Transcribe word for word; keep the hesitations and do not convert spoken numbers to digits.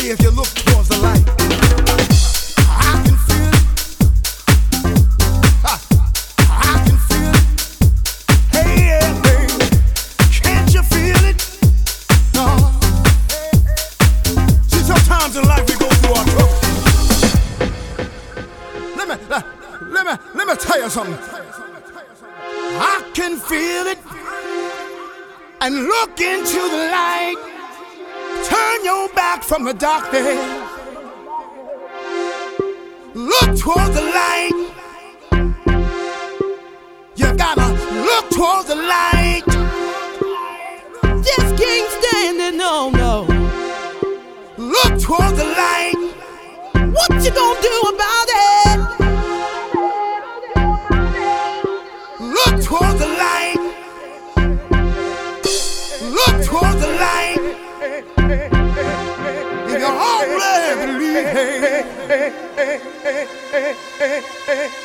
if you look towards the light, I can feel it. I, I can feel it. Hey, yeah, baby, can't you feel it? No. See, sometimes in life we go through our trouble. Let me, let, let me, let me tell you something. I can feel it. And look into the light. Turn your back from the darkness. Look toward the light. You gotta look toward the light. Just can't stand it, no, no. Look toward the light. What you gonna do about it? Look toward the light. Look toward the light. If you already believe, hey, hey, hey, hey, hey, hey.